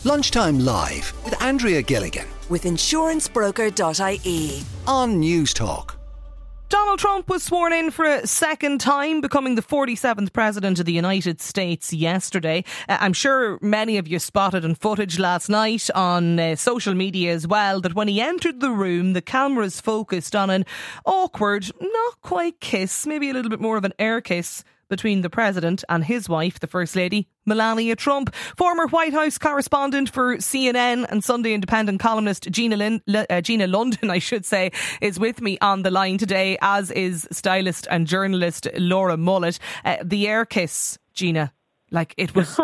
Lunchtime Live with Andrea Gilligan with insurancebroker.ie on News Talk. Donald Trump was sworn in for a second time, becoming the 47th President of the United States yesterday. I'm sure many of you spotted in footage last night on social media as well that when he entered the room, the cameras focused on an awkward, not quite kiss, maybe a little bit more of an air kiss between the President and his wife, the First Lady, Melania Trump. Former White House correspondent for CNN and Sunday Independent columnist Gina London, I should say, is with me on the line today, as is stylist and journalist Laura Mullet. The air kiss, Gina, like it was...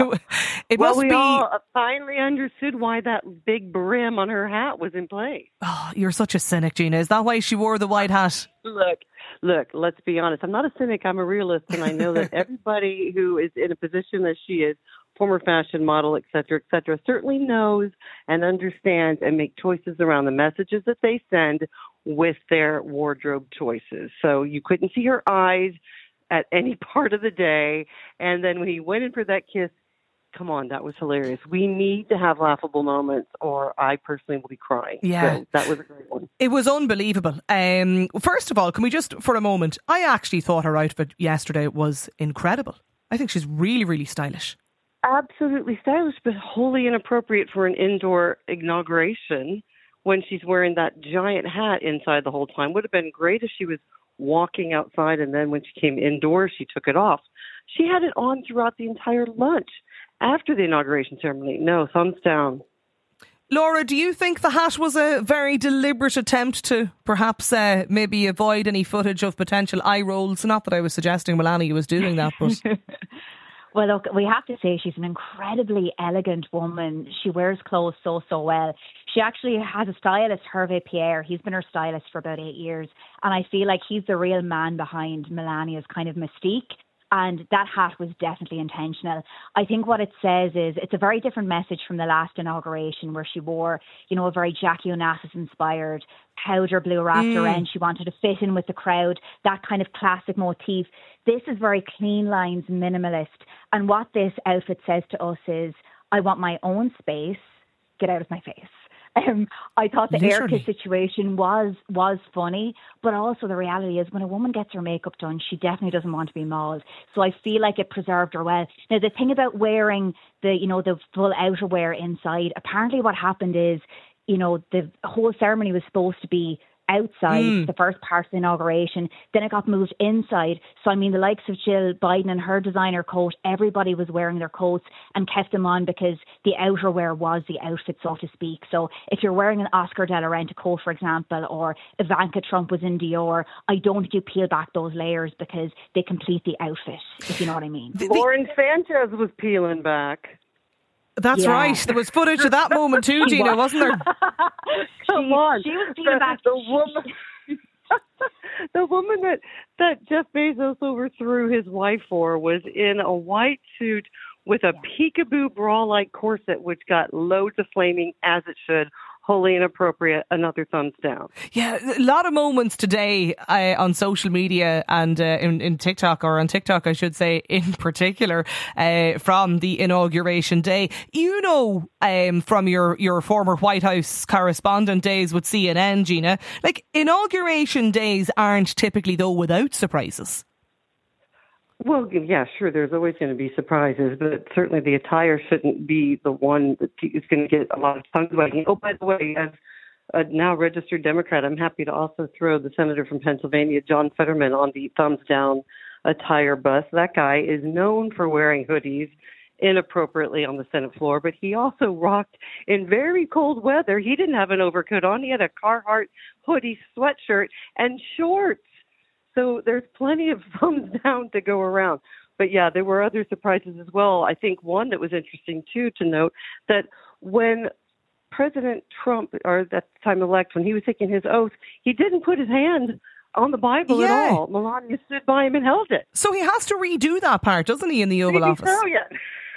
it well, must we be... all finally understood why that big brim on her hat was in place. Oh, you're such a cynic, Gina. Is that why she wore the white hat? Look, let's be honest. I'm not a cynic. I'm a realist, and I know that everybody who is in a position that she is, former fashion model, et cetera, certainly knows and understands and make choices around the messages that they send with their wardrobe choices. So you couldn't see her eyes at any part of the day. And then when he went in for that kiss, come on, that was hilarious. We need to have laughable moments or I personally will be crying. Yeah. So that was a great one. It was unbelievable. First of all, can we just, for a moment, I actually thought her outfit yesterday was incredible. I think she's really, really stylish. Absolutely stylish, but wholly inappropriate for an indoor inauguration when she's wearing that giant hat inside the whole time. Would have been great if she was walking outside and then when she came indoors, she took it off. She had it on throughout the entire lunch. After the inauguration ceremony, no, thumbs down. Laura, do you think the hat was a very deliberate attempt to perhaps maybe avoid any footage of potential eye rolls? Not that I was suggesting Melania was doing that, but... Well, look, we have to say she's an incredibly elegant woman. She wears clothes so well. She actually has a stylist, Hervé Pierre. He's been her stylist for about 8 years. And I feel like he's the real man behind Melania's kind of mystique. And that hat was definitely intentional. I think what it says is it's a very different message from the last inauguration where she wore, a very Jackie Onassis inspired powder blue wrapped around. She wanted to fit in with the crowd, that kind of classic motif. This is very clean lines, minimalist. And what this outfit says to us is, I want my own space, get out of my face. I thought the air kiss situation was funny, but also the reality is when a woman gets her makeup done, she definitely doesn't want to be mauled. So I feel like it preserved her well. Now, the thing about wearing the full outerwear inside, apparently what happened is, the whole ceremony was supposed to be outside, the first part of the inauguration. Then it got moved inside. So, I mean, the likes of Jill Biden and her designer coat, everybody was wearing their coats and kept them on because the outerwear was the outfit, so to speak. So if you're wearing an Oscar de la Renta coat, for example, or Ivanka Trump was in Dior, I don't think you peel back those layers because they complete the outfit, if you know what I mean. Lauren Sanchez was peeling back. That's right. There was footage of that moment too, Gina, wasn't there? Come on. She was peeling back. The woman that Jeff Bezos overthrew his wife for was in a white suit with a peekaboo bra-like corset, which got loads of flaming, as it should. Wholly inappropriate. Another thumbs down. Yeah, a lot of moments today on social media and in TikTok, or on TikTok, I should say, in particular, from the inauguration day. From your former White House correspondent days with CNN, Gina, like inauguration days aren't typically, though, without surprises. Well, yeah, sure, there's always going to be surprises, but certainly the attire shouldn't be the one that is going to get a lot of tongue wagging. Oh, by the way, as a now registered Democrat, I'm happy to also throw the senator from Pennsylvania, John Fetterman, on the thumbs down attire bus. That guy is known for wearing hoodies inappropriately on the Senate floor, but he also rocked in very cold weather. He didn't have an overcoat on. He had a Carhartt hoodie, sweatshirt, and shorts. So there's plenty of thumbs down to go around. But yeah, there were other surprises as well. I think one that was interesting too to note that when President Trump, or at the time elect, when he was taking his oath, he didn't put his hand on the Bible at all. Melania stood by him and held it. So he has to redo that part, doesn't he, in the Oval Office? Oh, yeah.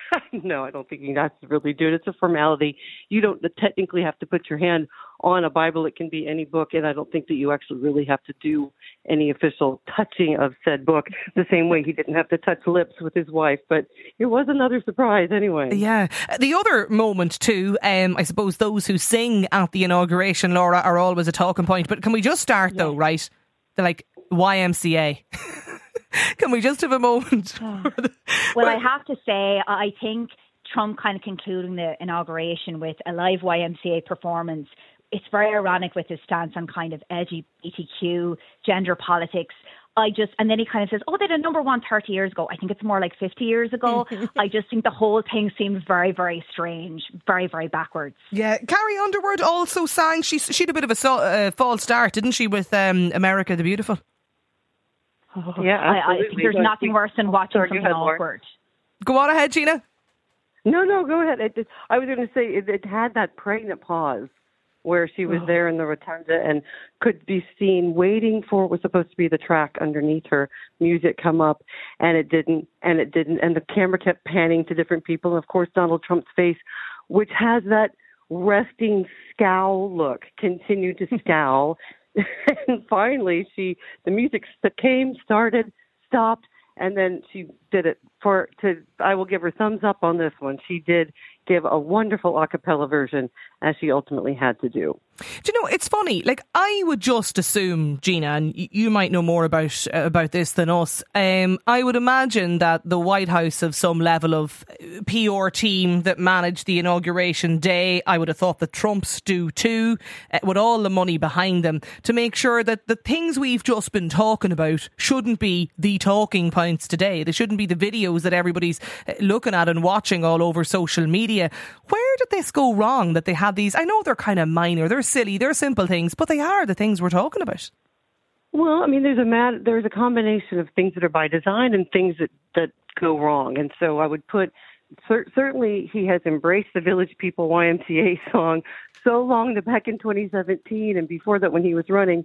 No, I don't think he has to really do it. It's a formality. You don't technically have to put your hand on a Bible. It can be any book, and I don't think that you actually really have to do any official touching of said book, the same way he didn't have to touch lips with his wife. But it was another surprise anyway. Yeah. The other moment too, I suppose those who sing at the inauguration, Laura, are always a talking point. But can we just start though, right? They're like YMCA. Can we just have a moment? Well, I have to say, I think Trump kind of concluding the inauguration with a live YMCA performance, it's very ironic with his stance on kind of LGBTQ, gender politics. And then he kind of says, oh, they did number one 30 years ago. I think it's more like 50 years ago. I just think the whole thing seems very, very strange, very, very backwards. Yeah, Carrie Underwood also sang. She had a bit of a false start, didn't she, with America the Beautiful? Yeah, I think there's nothing worse than watching something awkward. Go on ahead, Gina. No, go ahead. I was going to say it had that pregnant pause where she was there in the rotunda and could be seen waiting for what was supposed to be the track underneath her music come up, and it didn't, and the camera kept panning to different people, and of course Donald Trump's face, which has that resting scowl look, continued to scowl. And finally, the music started, stopped, and then she did it I will give her thumbs up on this one. She did give a wonderful a cappella version, as she ultimately had to do. Do you know, it's funny, like I would just assume, Gina, and you might know more about this than us, I would imagine that the White House have some level of PR team that managed the inauguration day. I would have thought that Trump's do too, with all the money behind them, to make sure that the things we've just been talking about shouldn't be the talking points today. They shouldn't be the videos that everybody's looking at and watching all over social media. Where did this go wrong that they had these? I know they're kind of minor, they're silly, they're simple things, but they are the things we're talking about. Well, I mean, there's a combination of things that are by design and things that go wrong. And so I would put, certainly he has embraced the Village People YMCA song so long that back in 2017 and before that when he was running,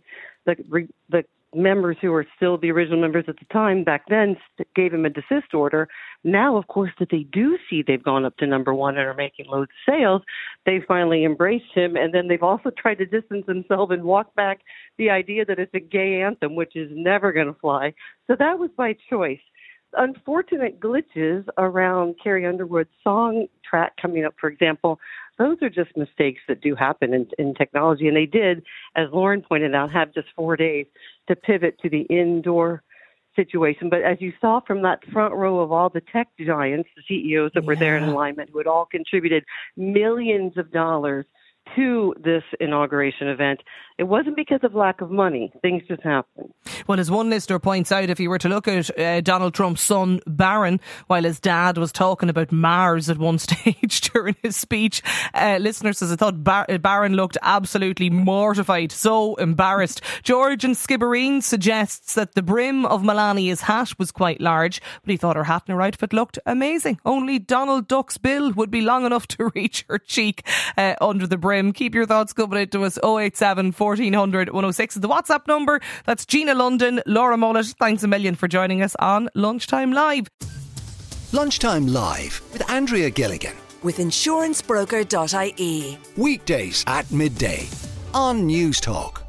the members who were still the original members at the time back then gave him a desist order. Now, of course, that they do see they've gone up to number one and are making loads of sales, they finally embraced him. And then they've also tried to distance themselves and walk back the idea that it's a gay anthem, which is never going to fly. So that was by choice. Unfortunate glitches around Carrie Underwood's song track coming up, for example, those are just mistakes that do happen in technology. And they did, as Lauren pointed out, have just 4 days to pivot to the indoor situation. But as you saw from that front row of all the tech giants, the CEOs that were there in alignment, who had all contributed millions of dollars to this inauguration event, it wasn't because of lack of money. Things just happen. Well, as one listener points out, if you were to look at Donald Trump's son, Barron, while his dad was talking about Mars at one stage during his speech, listener says, I thought Barron looked absolutely mortified, so embarrassed. George in Skibbereen suggests that the brim of Melania's hat was quite large, but he thought her hat and her outfit looked amazing. Only Donald Duck's bill would be long enough to reach her cheek under the brim. Keep your thoughts coming into us. 087 1400 106 is the WhatsApp number. That's Gina London, Laura Mullet. Thanks a million for joining us on Lunchtime Live. Lunchtime Live with Andrea Gilligan. With insurancebroker.ie. Weekdays at midday on News Talk.